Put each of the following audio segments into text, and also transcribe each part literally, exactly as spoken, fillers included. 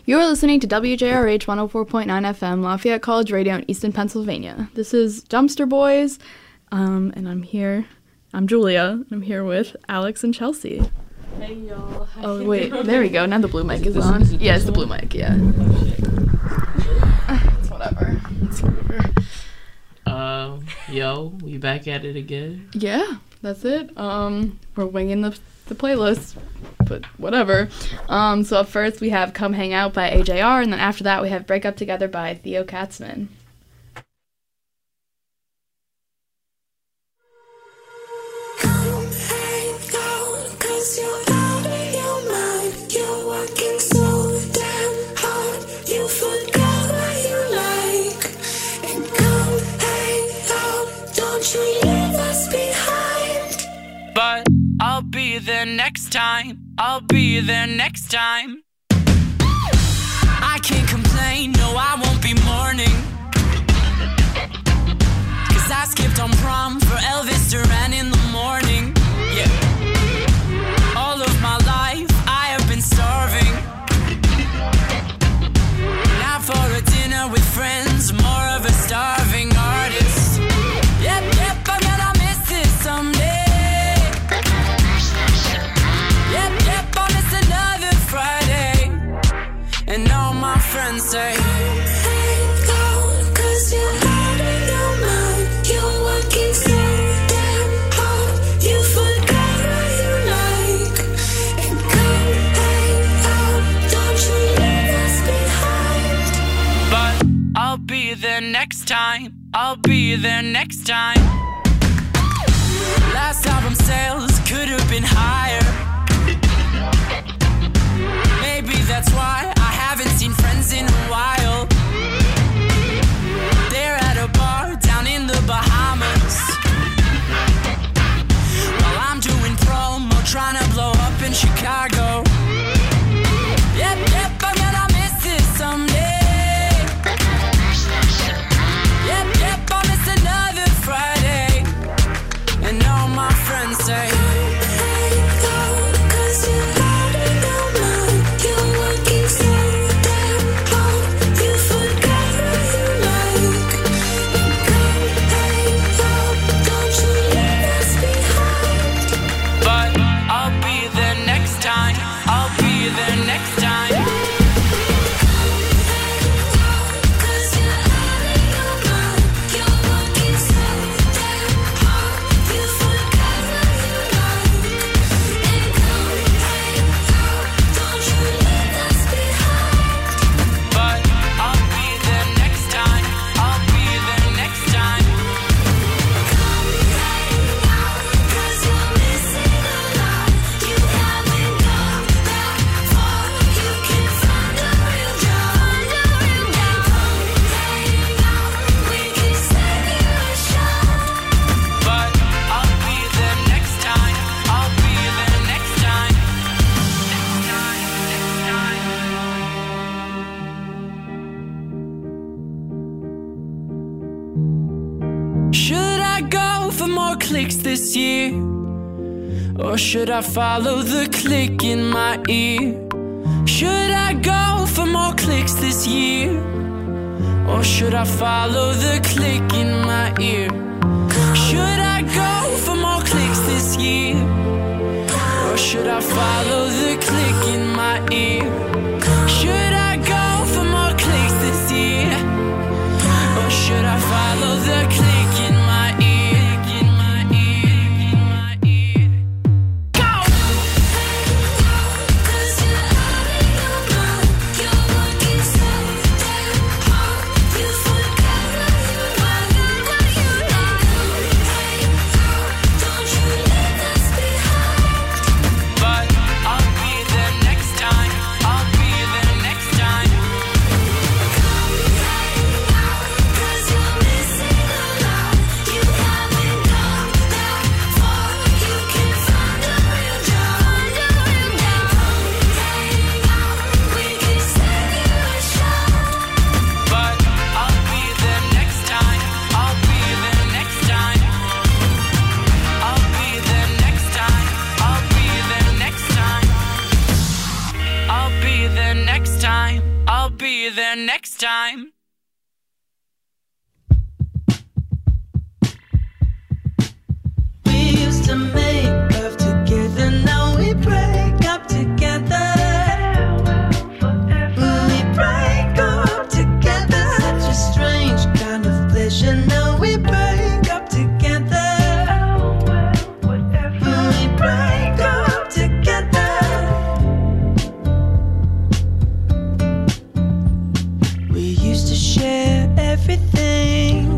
You're listening to W J R H one oh four point nine F M, Lafayette College Radio in Easton, Pennsylvania. This is Dumpster Boys, um, and I'm here. I'm Julia. I'm here with Alex and Chelsea. Hey, y'all. How Oh, you wait. doing? There we go. Now the blue mic is Is on. this- is Yeah, it's the this blue mic. Yeah. It's whatever. It's whatever. Um, yo, we back at it again. Yeah, that's it. Um, we're winging the the playlist, but whatever. Um, so up first we have "Come Hang Out" by A J R, and then after that we have "Break Up Together" by Theo Katzman. But I'll be there next time. I'll be there next time. I can't complain, no, I won't be mourning. Cause I skipped on prom for Elvis Duran in the morning. Yeah. All of my life I have been starving. Now for a dinner with friends, more of a starving artist. Yep, yep, I'm gonna miss this someday. Yep, yep, I'll miss another Friday. And all my friends say, hang on, cause you're out of your mind. You're working so damn hard. You forgot what you like. And come hang out, don't you leave us behind. But I'll be there next time. I'll be there next time. Last album sales could have been higher. Maybe that's why I haven't seen friends in a while. They're at a bar down in the Bahamas, while I'm doing promo trying to blow up in Chicago. Yep, yep, I'm gonna miss this someday. Yep, yep, I'll miss another Friday. And all my friends say, this year? Or should I follow the click in my ear? Should I go for more clicks this year? Or should I follow the click in my ear? Should I go for more clicks this year? Or should I follow the click in my ear? Should I go for more clicks this year? Or should I follow the click in my ear? there next time. We used to make love together, now we break up together. We break up together, such a strange kind of pleasure. Now we break up together. We break up together. We used to share everything.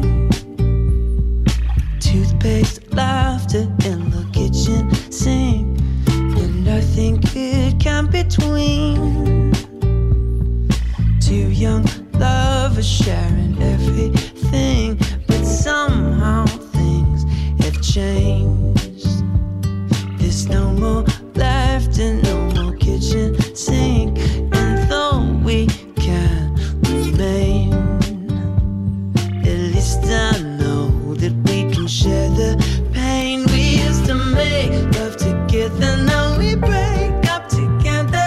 Toothpaste, laughter in the kitchen sink, and nothing could come between two young lovers sharing everything. But somehow things have changed. There's no more laughter, no more kitchen sink, and though we can remain, at least I know that we can share the pain. We used to make love together, now we break up together.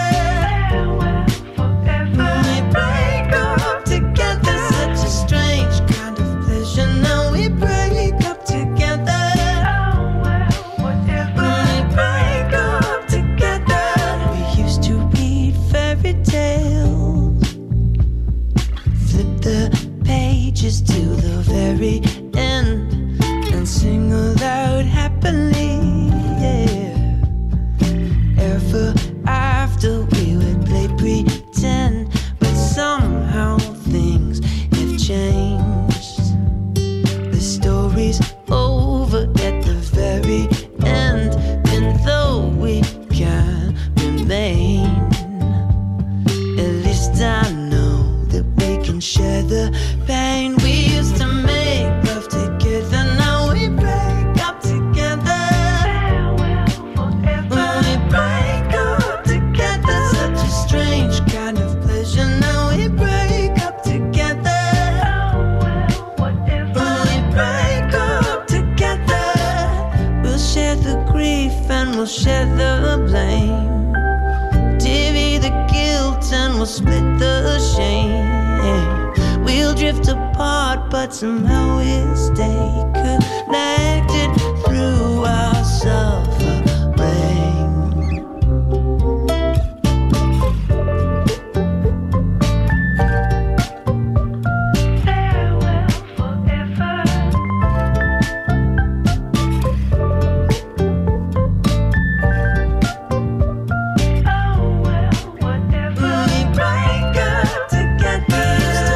We break up together, such a strange kind of pleasure. Now we break up together. We break up together. We used to read fairy tales, flip the pages to the very end, and sing aloud happily, yeah. Ever after we would play pretend, but somehow things have changed. The story's over at the very end, and though we can remain, at least I know that we can share the pain. We used to make love together, now we break up together. We break up together, such a strange kind of pleasure. Now we break up together. We break up together. We'll share the grief and we'll share the blame, divvy the guilt and we'll split the shame. We'll drift apart, but somehow we'll stay connected through our suffering. We break up together.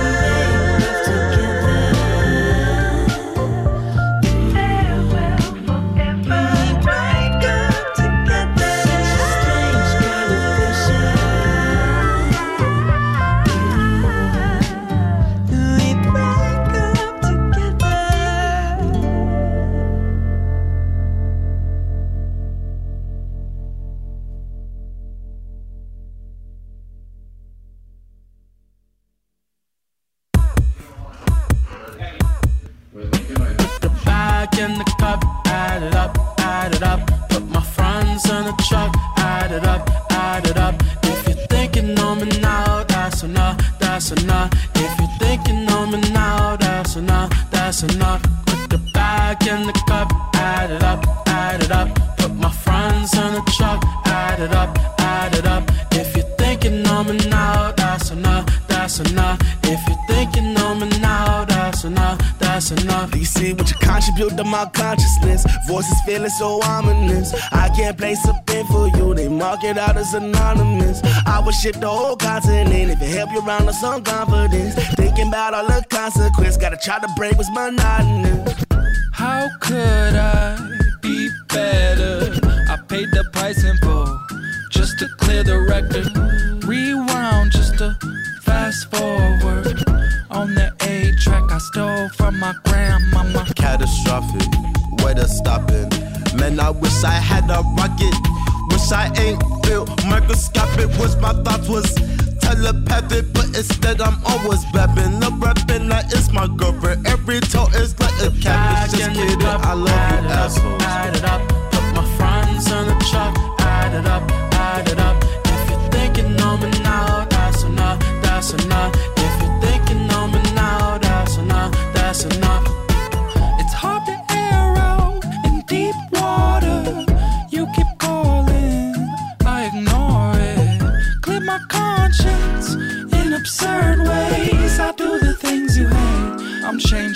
The bag in the cup, add it up, add it up. Put my friends in the truck, add it up, add it up. If you're thinking on me now, that's enough, that's enough. If you're thinking on me now, that's enough, that's enough. Put the bag in the cup, add it up, add it up. Put my friends in the truck, add it up, add it up. If you're thinking on me now, that's enough, that's enough. If you're thinking on me now, that's enough, that's enough. You see what you contribute to my consciousness. Voices feeling so ominous. I can't place a pin for you. They mark it out as anonymous. I would ship the whole continent if it help you around with some confidence. Thinking about all the consequence. Gotta try to break what's monotonous. How could I be better? I paid the price in full just to clear the record. Rewound just to fast forward. On the A track I stole from my grandmama. Catastrophic, way to stop it. Man, I wish I had a rocket. Wish I ain't feel microscopic. Wish my thoughts was telepathic, but instead I'm always rapping. The rapping that is my girlfriend. Every toe is like a catfish. Just kidding, I love you assholes. Add it up, put my friends on the truck. Add it up, add it up. If you're thinking on me now, that's enough, that's enough. If you're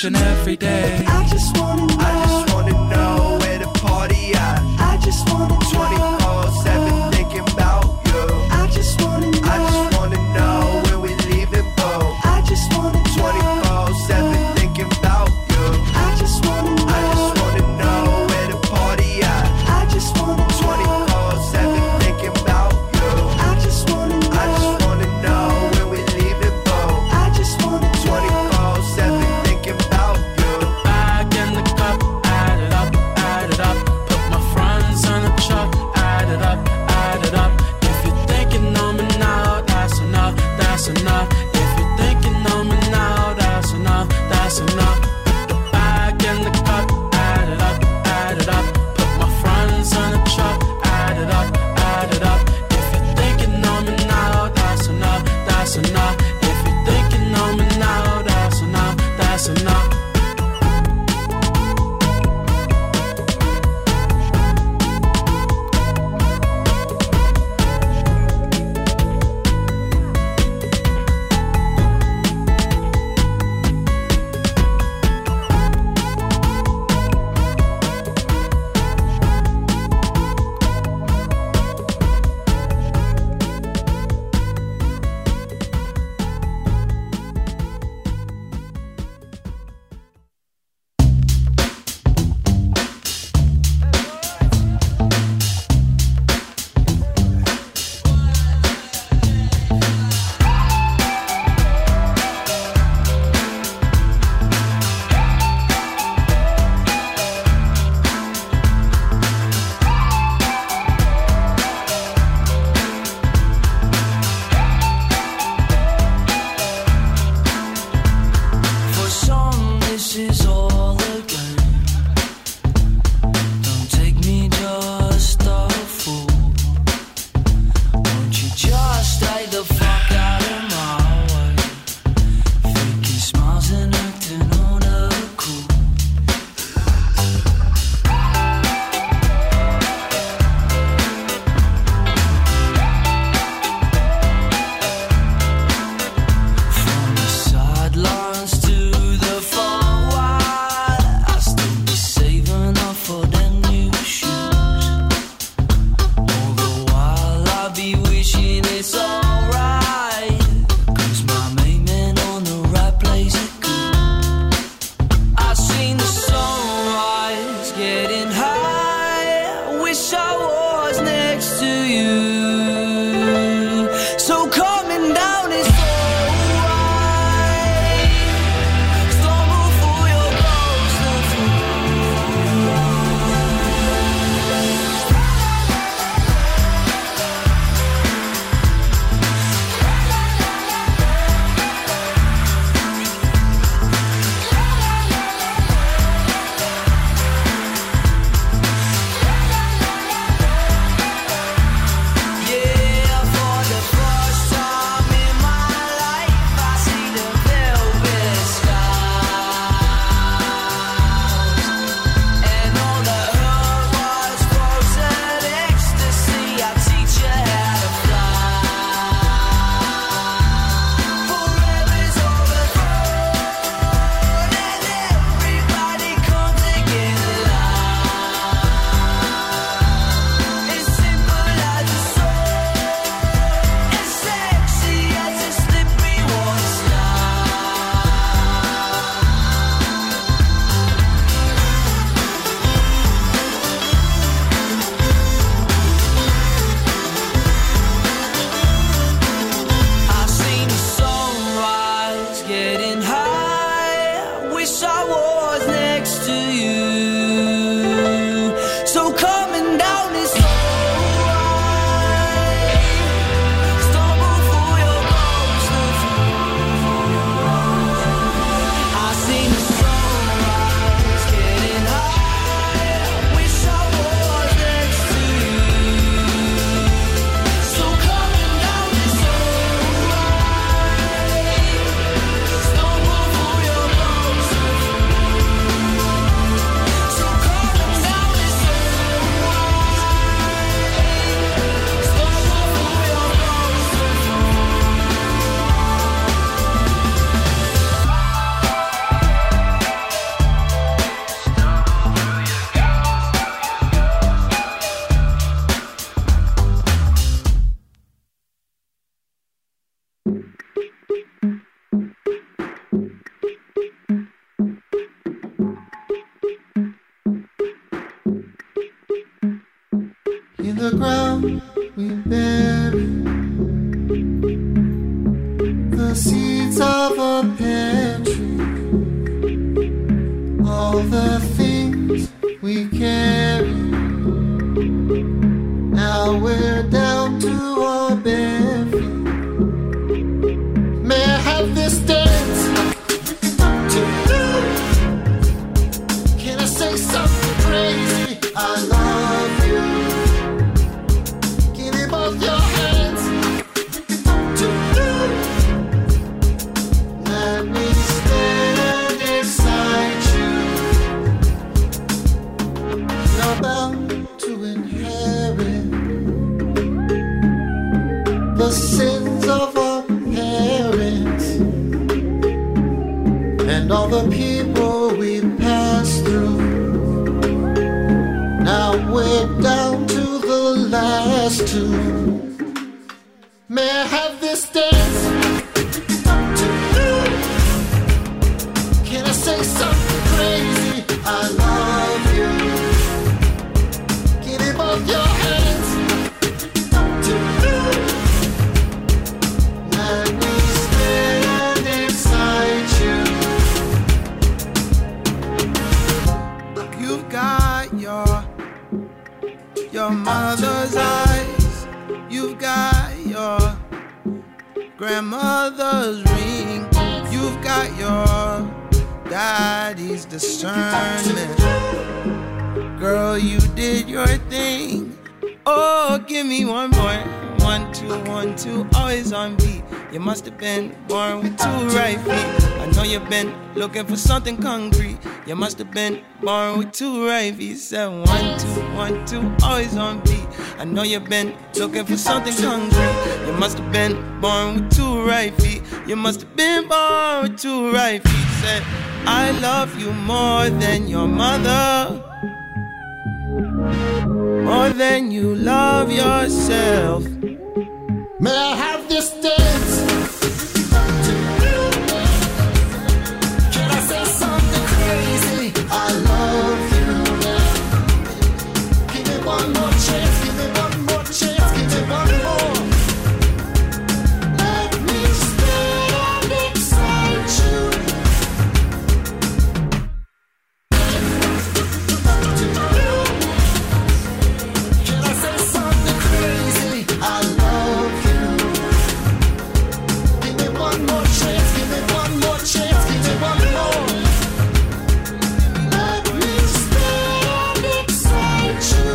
and every day. I just wanna know. I just wanna know where the party at. I just wanna know. twenty-four seven thinking about you. I just wanna know. I just wanna know when we leaving, bro. I just wanna know. twenty-four seven thinking about you. I just wanna know. I just wanna know where the party at. I just wanna know. twenty-four seven thinking about you. I just wanna know. I just wanna know when we leaving, bro. I just wanna know. twenty-four seven thinking about you. Back in the cup, add it up, add it up. Put my friends on the truck, add it up, add it up. If you're thinking on me now, that's enough, that's enough. If you're thinking on me now, that's enough, that's enough. Put the bag in the cup, add it up, add it up. Put my friends on the truck, add it up, add it up. If you're thinking on me now, that's enough, that's enough. If you're thinking on me now, that's enough, that's enough. For some, this is all a game. Don't take me just a fool. Won't you just stay the fuck out of my way? Faking smiles and acting on a cool. From the sidelines to the far wide, I'll still be saving up for them new shoes. All the while I'll be wishing it's alright, 'cause my main man on the right plays it good. I've seen the sunrise getting high, wish I was next to you. So coming down is alright. Stumble for your ghost and I In the ground we bury the seeds of a pear tree. All the things we carry. Now we're down to our bare feet. May I have this dance to do? Can I say something crazy? I love you. Give me both your hands to do. Let me stand inside you. You're bound to inherit the sins of our parents and all the people we passed through. Now we're down to the last two. May I have this dance to do? Can I say something crazy? I love you. Give me both your hands to do. Let me stand inside you. You've got your your mother's eyes. You've got your grandmother's ring. You've got your daddy's discernment. Girl, you did your thing. Oh, give me one more. One, two, one, two, always on beat. You must have been born with two right feet. I know you've been looking for something concrete. You must have been born with two right feet. Said one, two, one, two, always on beat. I know you've been looking for something concrete. You must have been born with two right feet. You must have been born with two right feet. Said, I love you more than your mother, more than you love yourself. May I have this dance? Can I say something crazy? I love you. Give me one more chance, give me one more chance, give me one more. Let me stand inside you. Can I say something crazy? I love you. Give me one more chance, give me one more chance, give me one more. Let me stand inside you.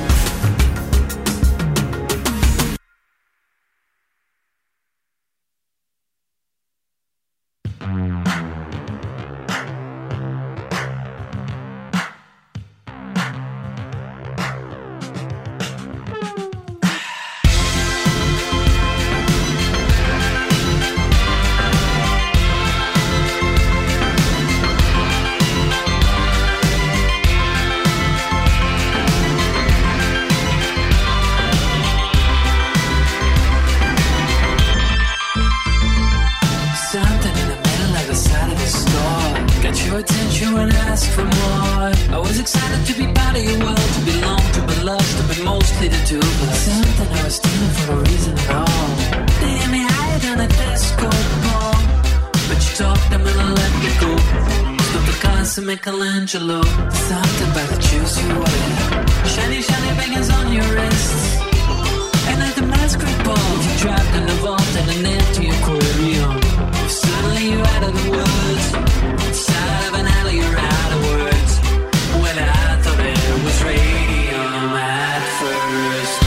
Something in the middle of the side of the store got your attention when I asked for more. I was excited to be part of your world, to belong, to be loved, to be mostly the two of us. Something I was stealing for no reason at all. They had me higher than a disco ball, but you talked, I'm gonna let me go. Stop the Picasso, Michelangelo. Something about the shoes you wear, shiny, shiny bangers on your wrists. And at the masquerade ball, you trapped in the vault and an empty aquarium. Suddenly you're out of the woods, inside of an alley you're out of words. Well, I thought it was radium at first.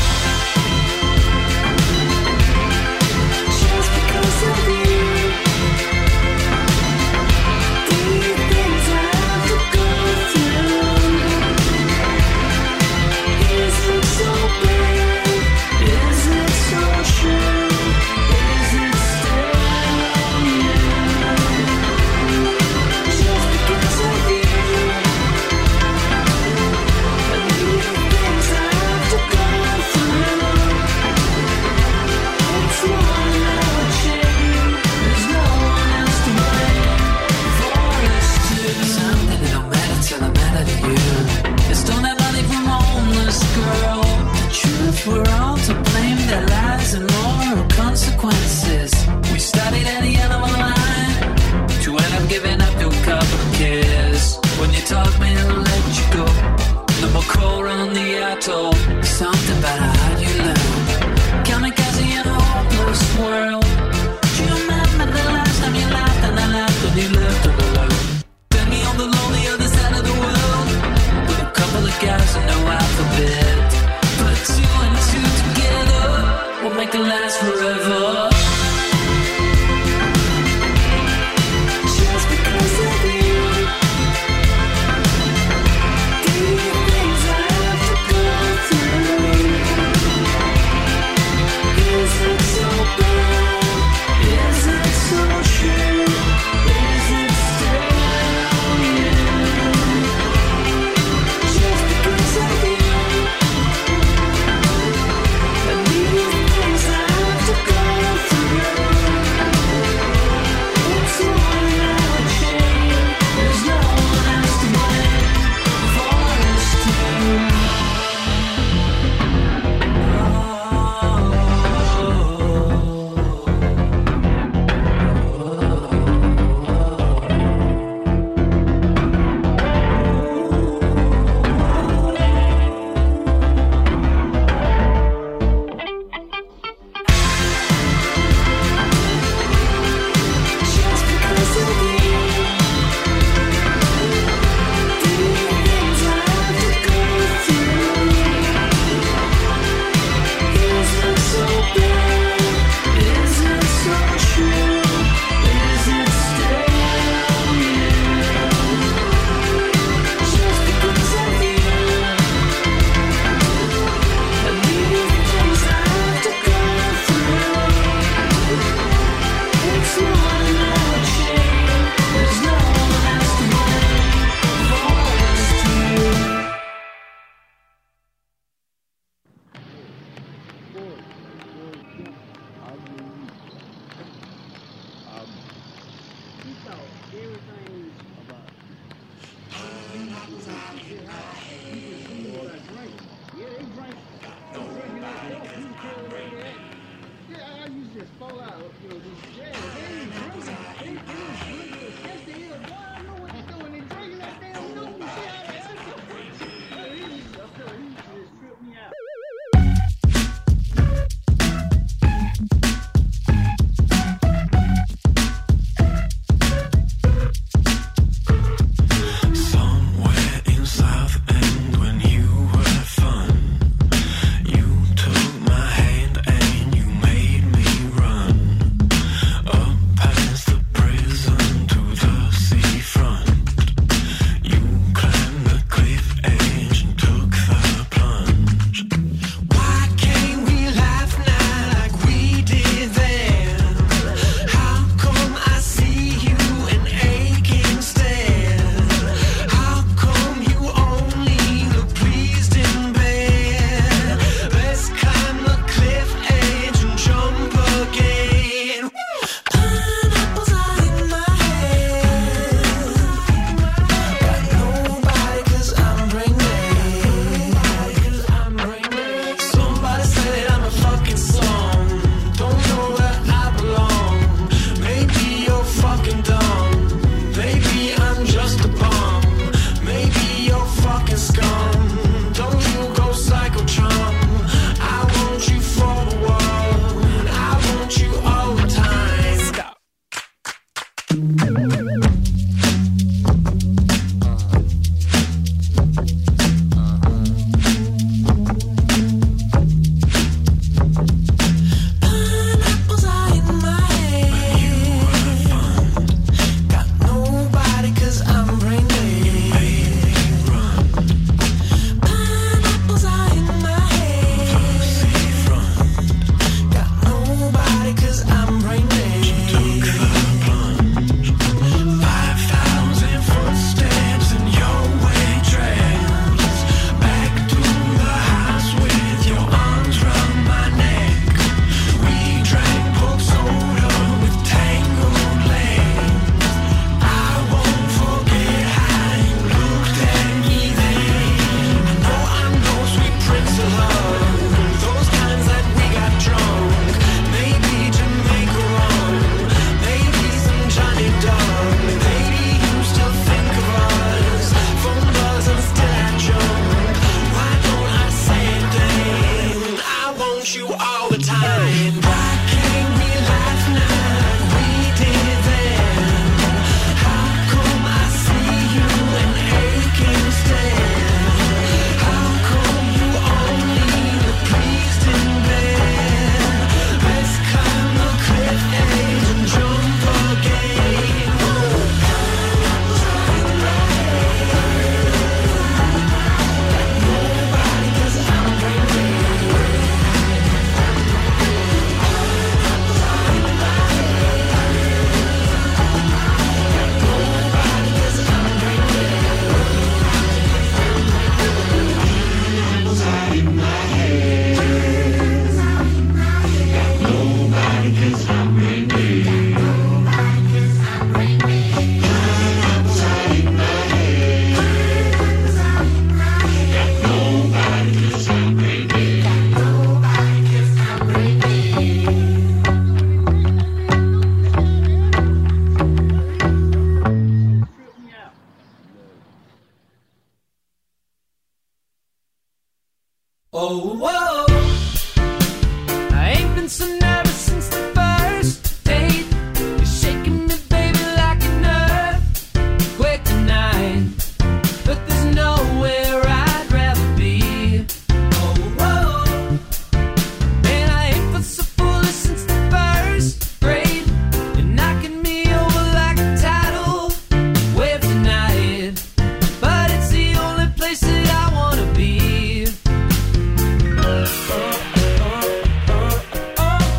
Just because of you, these things I have to go through. on the atoll. Something about how you love. Kamikaze in a hopeless world. Do you remember the last time you laughed and I laughed when you left all alone? Then me on the lonely other side of the world with a couple of guys and no alphabet. Put two and two together, we'll make it last forever. Just because of you, the things I have to go through. Is it so bad? Is it so true? Is it still you? Just because of you, and these things I have to go about you all the time. Why can't we laugh now like we did then? How come I see you and ache instead? How come you only look pleased in bed? Let's climb the cliff edge and jump again. Nobody does I'm ready. Oh, whoa. I ain't been so nervous since the first date. You're shaking me, baby, like an earthquake tonight. But there's nowhere I'd rather be. Oh, whoa. And I ain't felt so foolish since the first grade. You're knocking me over like a tidal wave tonight. But it's the only place that I wanna be. Oh, oh, oh, oh, oh.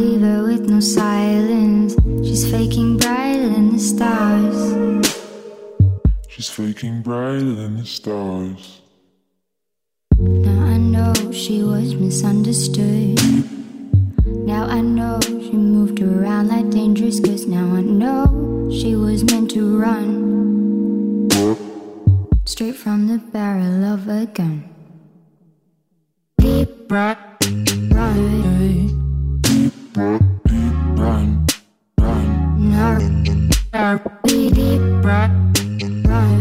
leave her with no silence. She's faking brighter than the stars. She's faking brighter than the stars. Now I know she was misunderstood. Now I know she moved around like dangerous goods. Now I know she was meant to run straight from the barrel of a gun. Deep run, run, Run, run, now, now, deep run, run,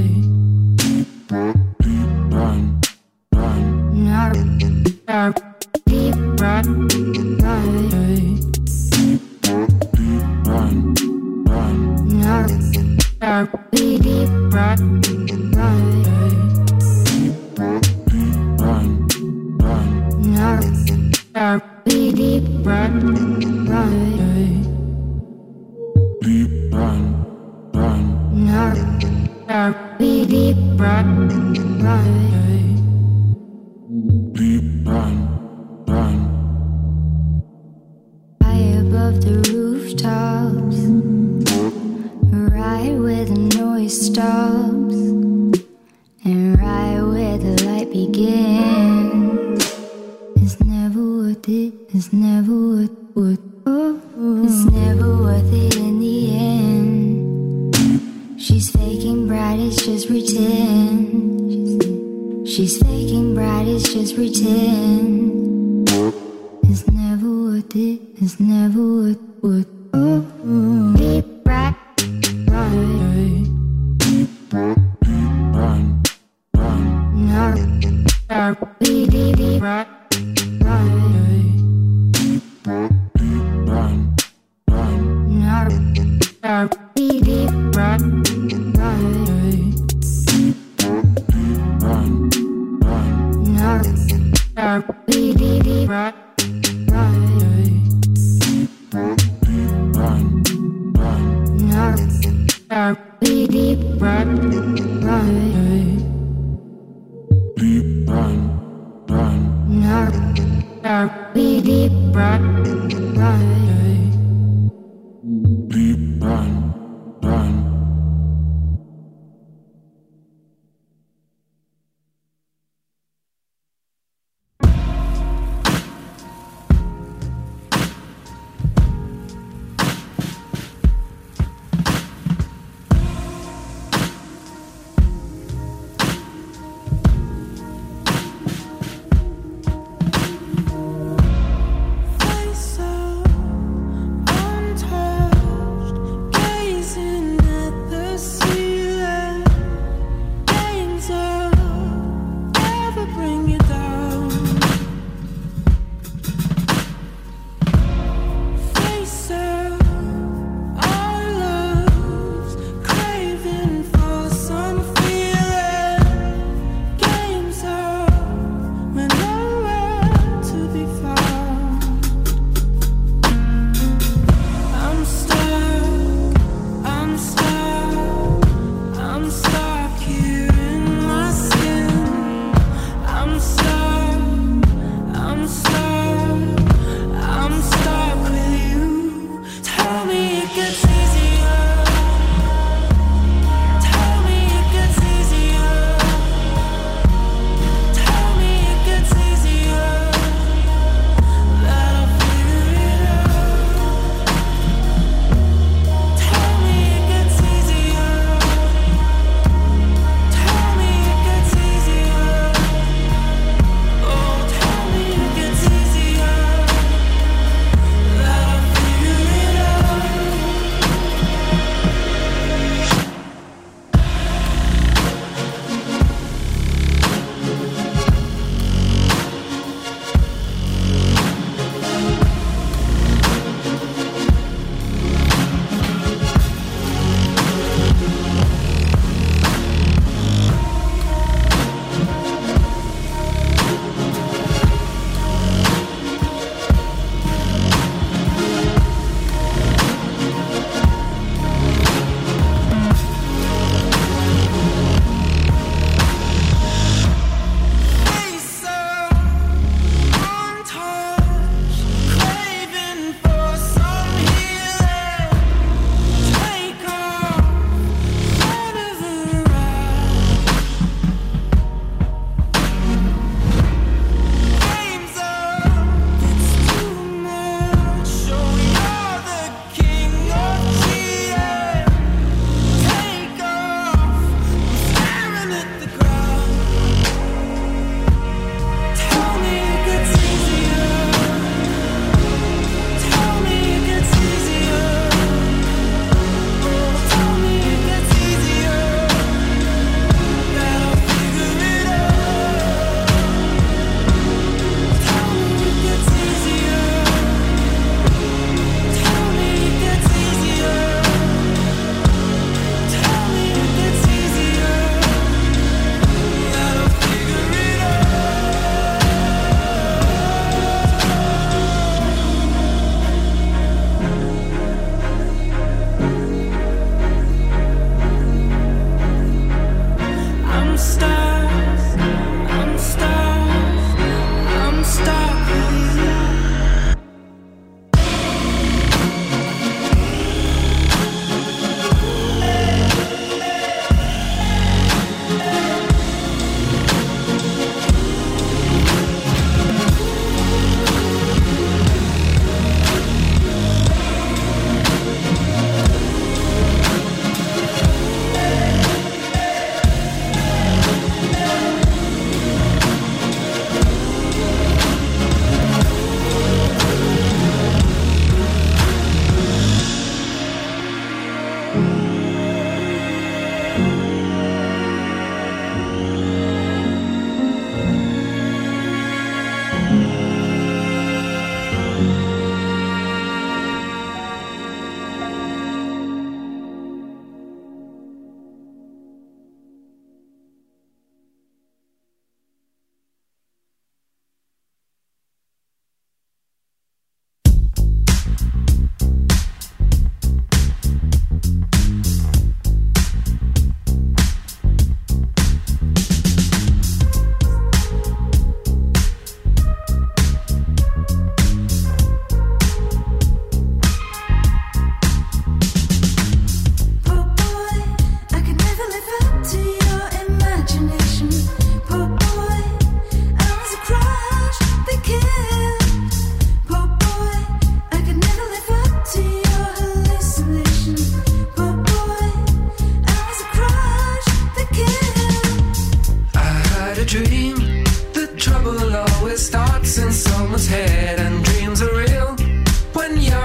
run, run, now, now, deep run, run, run, run, now, now, deep run, run, run, run, now, now, deep run, run, deep run, run, now, now, deep run, run. deep run, run, High above the rooftops, right where the noise stops, and right where the light begins. It's never worth it, it's never worth, worth, oh, oh. It's never worth it in the end. She's faking bright, it's just pretend. She's, she's faking bright, it's just pretend. It's never worth it, it's never worth, worth, oh, oh. Deep right, right, run, run, now, now, deep, deep, deep, right, right, run, run, now, now, deep, deep, right, right, run, run, now, now, deep, deep, deep, right, right, run, run,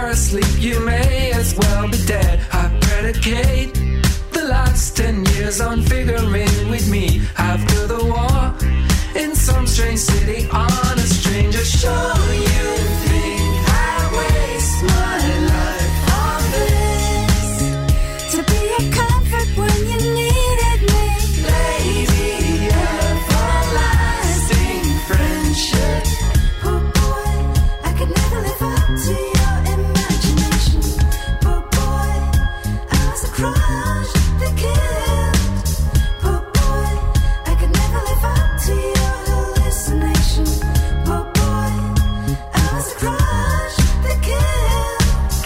are asleep, you may as well be dead. I predicate the last ten years on figuring with me after the war in some strange city on a stranger show. You think I waste my life on this to be a comfort when you needed me, lady, everlasting friendship. Oh boy, I could never live up to your imagination. Oh boy, I was a crush that killed. Oh boy, I could never live up to your hallucination. Oh boy, I was a crush that killed.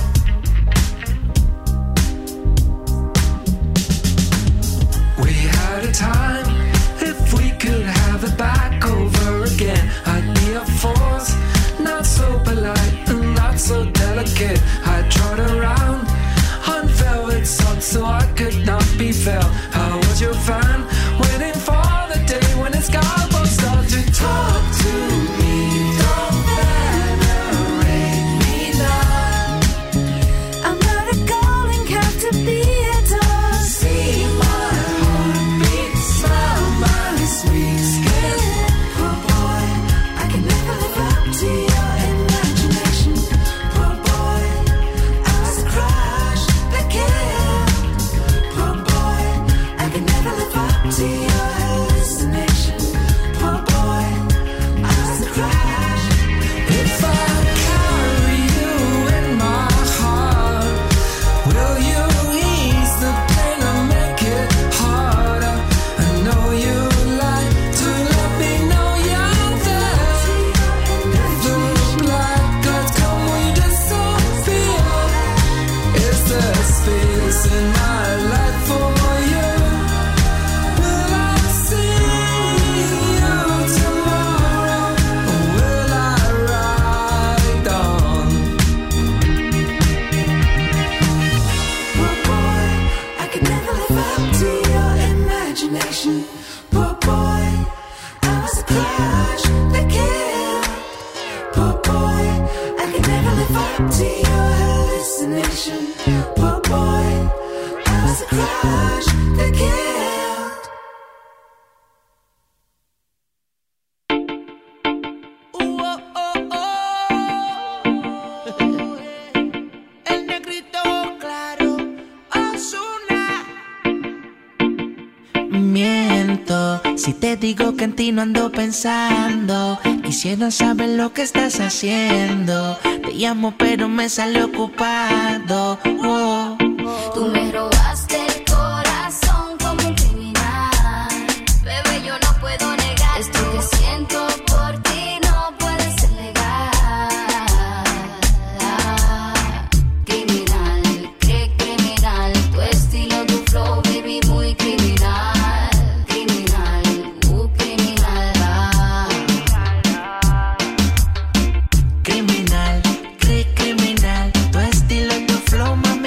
We had a time, if we could have it back over again, I'd be a force, not so polite and not so delicate. I trot around on velvet socks so I could not be felt. I was your fan, waiting for the day when it's gone. Start to talk to me, don't venerate me now. I'm not a golden calf to be adored. See my heartbeat, smell my sweet skin. Oh boy, I could never live up to your imagination. Oh boy, I was a crush that killed. Oh boy, I could never live up to your hallucination. Oh boy, I was a crush. If I carry you in my heart, will you ease the pain or make it harder? I know you like to let me know you're there. If the black clouds come, will you disappear? Is there space in my life for you? Will I see you tomorrow, or will I ride on? Oh boy, I could never live up to your imagination. Oh boy, I was a crush that killed. Oh boy, I could never live up to your hallucination. Oh boy, I was a crush that killed. Uh, oh, oh, oh. El negrito claro, Ozuna. Miento si te digo que en ti no ando pensando. Quisiera saber lo que estás haciendo. Te llamo pero me sale ocupado. Oh. Tú me robaste el corazón como un criminal. Bebé, yo no puedo negar. Esto que siento por ti no puede ser legal. Criminal, qué criminal. Tu estilo, tu flow, baby, muy criminal. Criminal, muy criminal. Criminal, cri criminal. Tu estilo, tu flow, mami.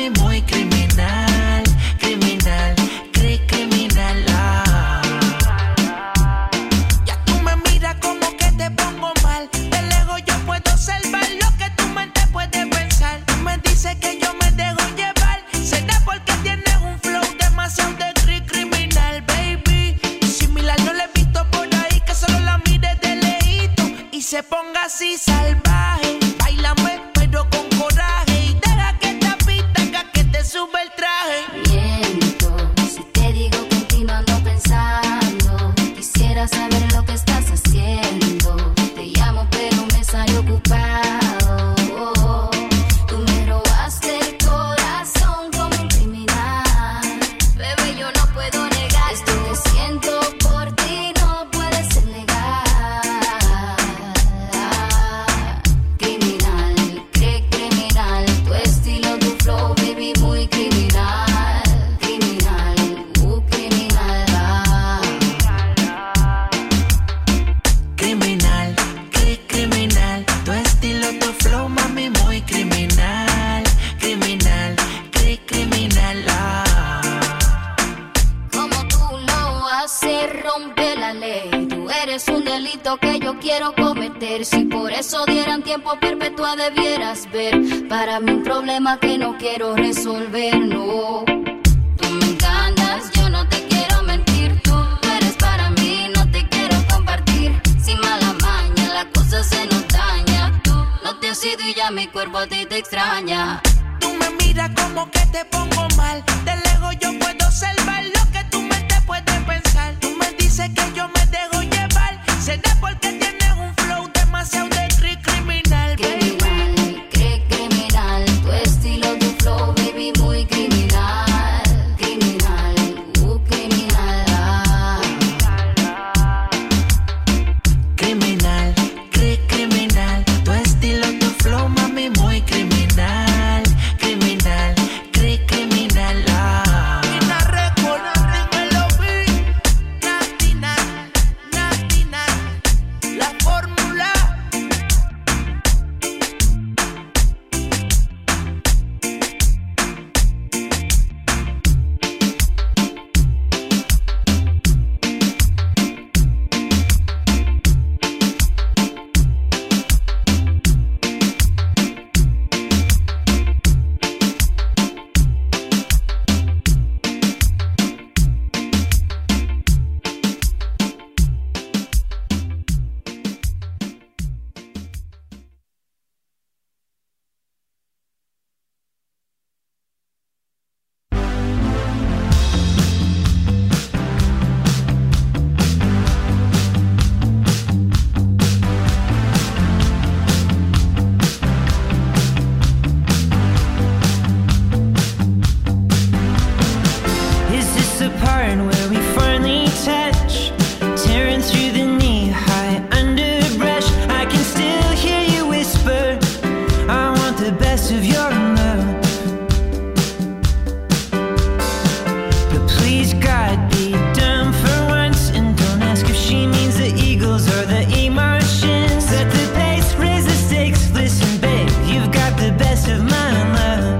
delito que yo quiero cometer. Si por eso dieran tiempo perpetua debieras ver. Para mí un problema que no quiero resolver, no. Tú me encantas, yo no te quiero mentir. Tú eres para mí, no te quiero compartir. Sin mala maña, la cosa se nos daña. Tú no te has ido y ya mi cuerpo a ti te extraña. Tú me miras como que te pongo mal. De lejos yo puedo observar lo que tu mente puede pensar. Tú me dices que yo me dejo llevar. Será porque tienes un flow demasiado de cri criminal, baby. Criminal, cri criminal. Tu estilo, tu flow, baby, muy criminal. Criminal, uh, criminal. Ah. Criminal, cri criminal. Tu estilo, tu flow, mami, muy criminal. Criminal, cri criminal. Ah. Nina Record, dímelo, vi. Natina, Natina. La fórmula. Is this the part where we finally touch? Tearing through the knee-high underbrush. I can still hear you whisper, I want the best of your love. But please, God, be dumb for once. And don't ask if she means the Eagles or the emotions. Set the pace, raise the stakes. Listen, babe, you've got the best of my love.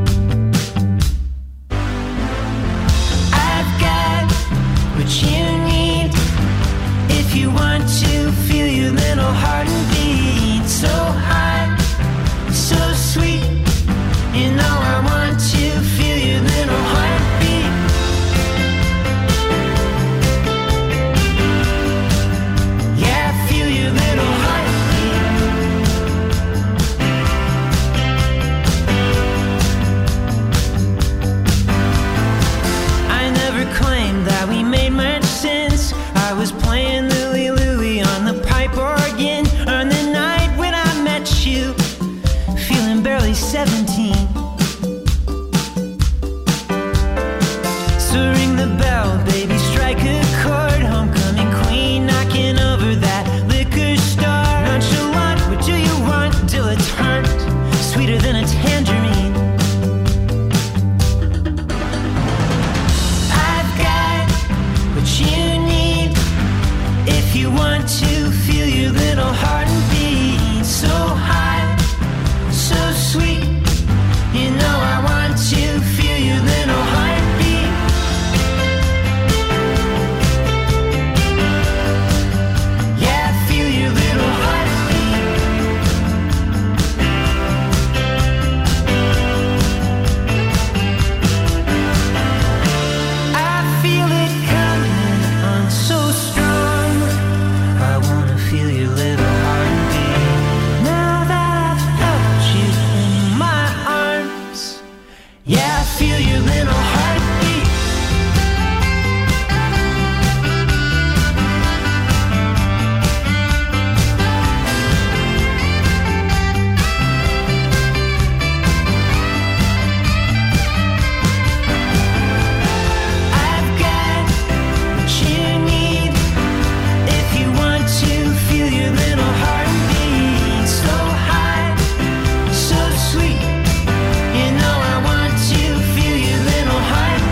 I've got what you need if you want to feel your little heart and beat. So hot, so sweet. You know I want to feel your little heartbeat. Yeah, feel your little heartbeat. I never claimed that we made much sense. I was playing Louie Louie on the pipe organ on the night when I met you, feeling barely seventeen. So ring the bell, baby, strike a chord. Homecoming queen knocking over that liquor store. Nonchalant, what do you want? Till it turns sweeter than a tangerine. I've got what you need if you want to feel your little heart and beat. So hot, so sweet. You know I want to feel your little heartbeat. Yeah, feel your little heartbeat. I feel it coming on so strong. I wanna feel your little heartbeat. Now that I've held you in my arms, yeah, I feel your little heartbeat. I've got what you need if you want to feel your little heartbeat. So hot, so sweet. You know I want to feel your little heartbeat.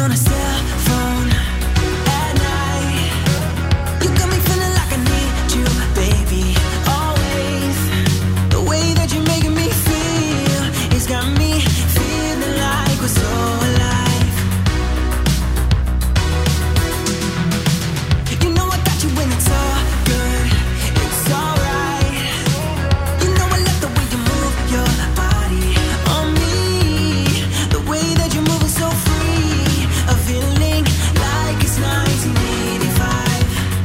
on a cell phone at night. You got me feeling like I need you, baby, always. The way that you're making me feel, it's got me feeling like we're so alive. You know I got you when it's all good, it's alright. You know I love the way you move your body on me. The way that you're moving so free, a feeling like it's nineteen eighty-five.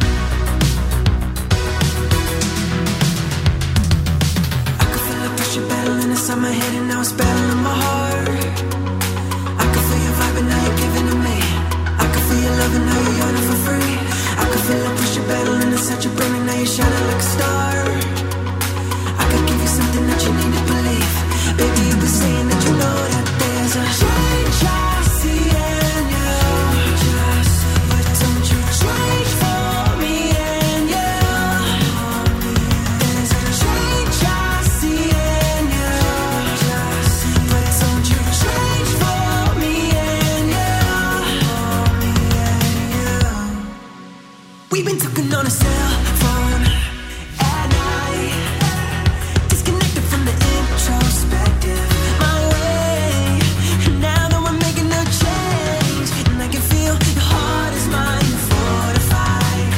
I can feel the pressure battling inside my head and now it's battling my heart. I can feel your vibe and now you're giving to me. I can feel your love and now you're yearning for free. I can feel the pressure battling inside your brain and now you're shining like a star. I could give you something that you need to believe. Baby, you've been saying that you know that there's a change I see in you. Just, but don't you change for me and you. There's a change I see in you. Just, but don't you change for me and you. We've been talking on a cell phone at night, disconnected from the introspective, my way. And now that we're making a change, and I can feel your heart is mine, fortified.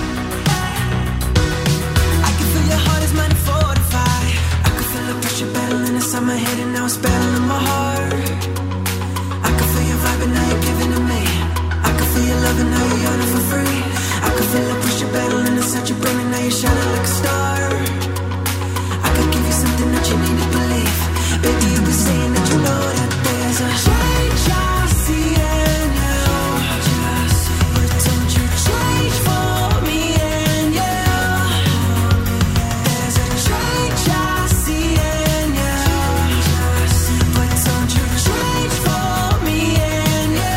I can feel your heart is mine, fortified. I can feel the pressure battling inside my head and now it's battling my heart. I can feel your vibe and now you're giving to me. I can feel your love and now you're yearning for free. I can feel the pressure battling inside your brain and now you're shining like a star. I could give you something that you need to believe. Baby, you've been saying that you know that there's a change I see in you. Just, but don't you change for me and you. There's a change I see in you. Just, but don't you change for me and you.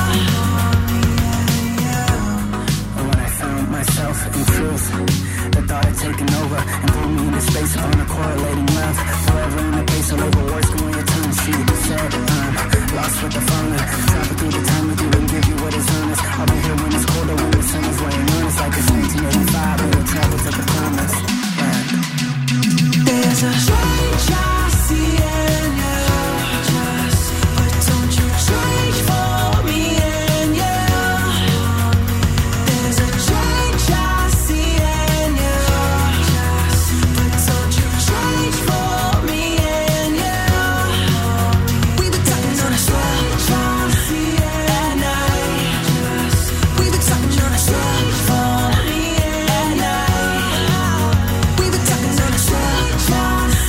But when I found myself in truth, the thought had taken over and put me into space on a correlating love. Forever in the pace of labor words going your tongue. She said I'm lost with the fauna. Travel through the time with you and give you what is honest. I'll be here when it's colder, when the sun is weighing on. It's like it's nineteen eighty-five when we travel to the promise. There's a change I see in you. Just, but don't you change for me and you. There's a change I see in you. Just, but don't you change for me and you. We've been talking on a cell phone at night. Just, we've been talking on a cell phone at night. We've been talking on a cell phone at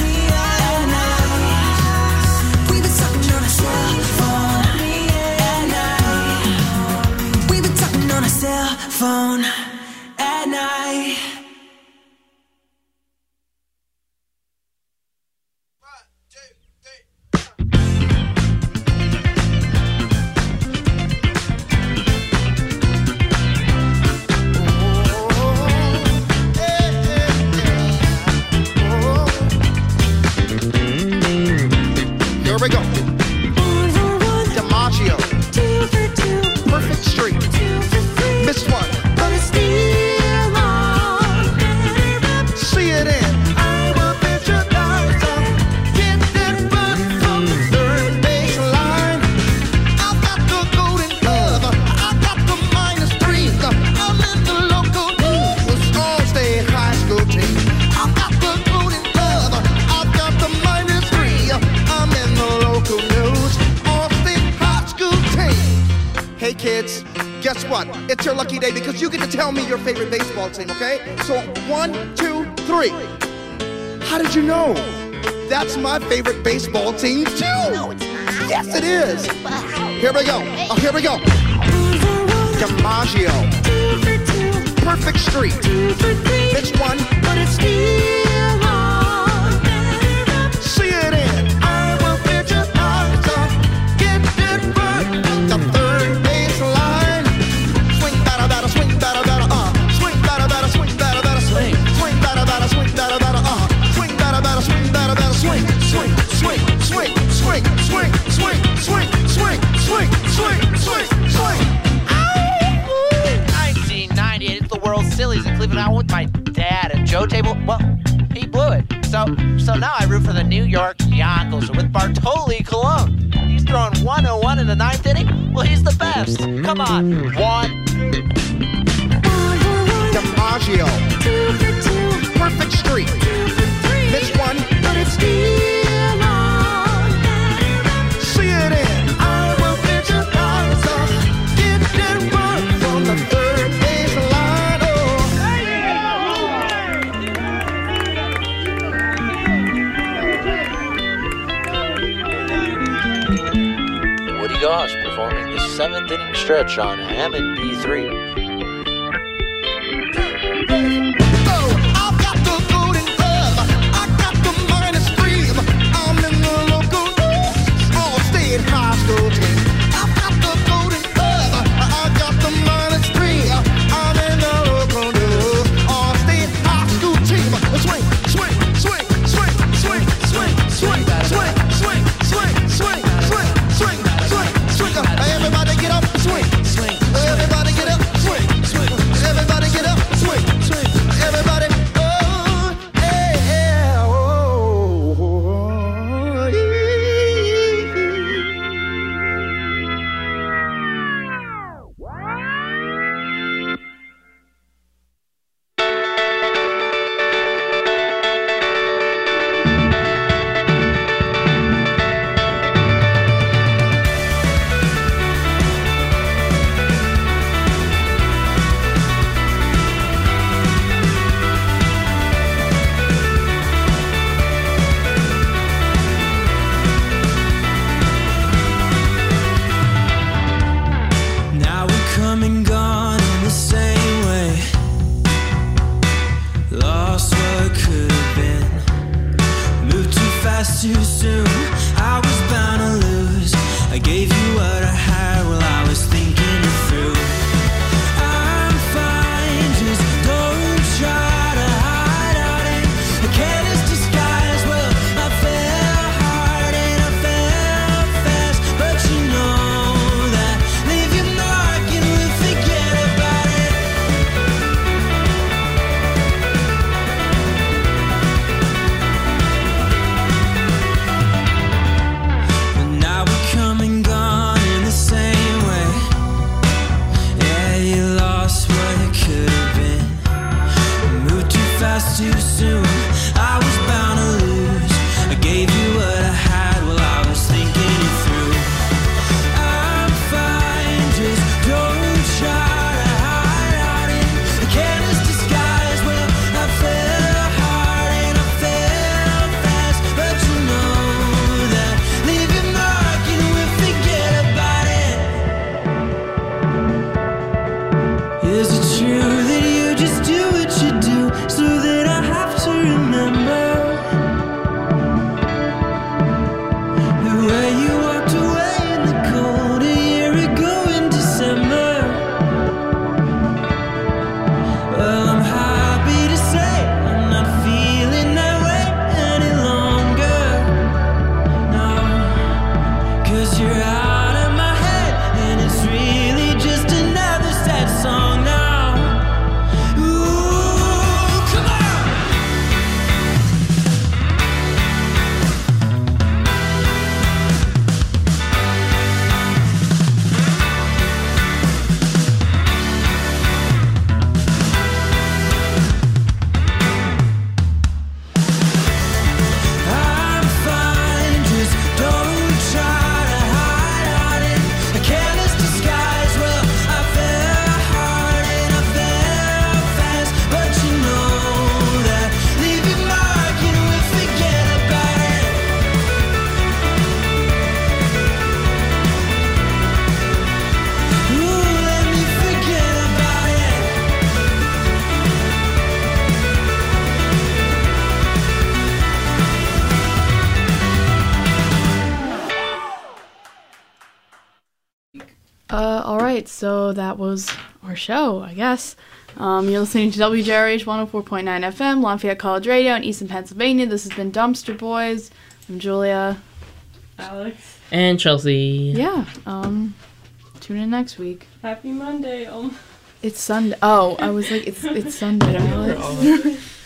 night. We've been talking on a cell phone at night. We've been talking on a cell phone at night. Here we go. DiMaggio. Perfect Street. Missed one. See it in. I will visualize them. Get that butt from the third baseline. I've got the golden glove. I've got the minus three. I'm in the local news. All-state high school team. I've got the golden glove. I've got the minus three. I'm in the local news. All-state high school team. Hey kids, guess what? It's your lucky day because you get to tell me your favorite baseball team, okay? So one, two, three. How did you know? That's my favorite baseball team too. No, it's not. Yes, it is. Here we go. Oh, here we go. DiMaggio. Perfect Street. Missed one. But it's still on. See it in. I will visualize them. Get it right. The third baseline. Swing, batter, batter, swing, batter, batter, uh. Swing, batter, batter, swing, batter, batter, swing. Swing, batter, batter, swing, batter, batter, uh. Swing, batter, batter, swing, batter, batter, swing. Swing, swing, swing, swing, swing, swing, swing, swing, swing, swing, swing, table, well, he blew it. So so now I root for the New York Yankees with Bartoli Colon. He's throwing one oh one in the ninth inning. Well, he's the best. Come on, one. DiMaggio. Two for two. Perfect streak. Two for three. Missed one, but it's still on. See it in. I will pitch a bouncer. Get that run from the third base line. Oh. Woody Goss performing the seventh inning stretch on Hammond B three. Uh, all right, so that was our show, I guess. Um, you're listening to W J R H one oh four point nine F M, Lafayette College Radio in Easton, Pennsylvania. This has been Dumpster Boys. I'm Julia. Alex. And Chelsea. Yeah. Um, tune in next week. Happy Monday. Oh. It's Sunday. Oh, I was like, it's it's Sunday. Alex.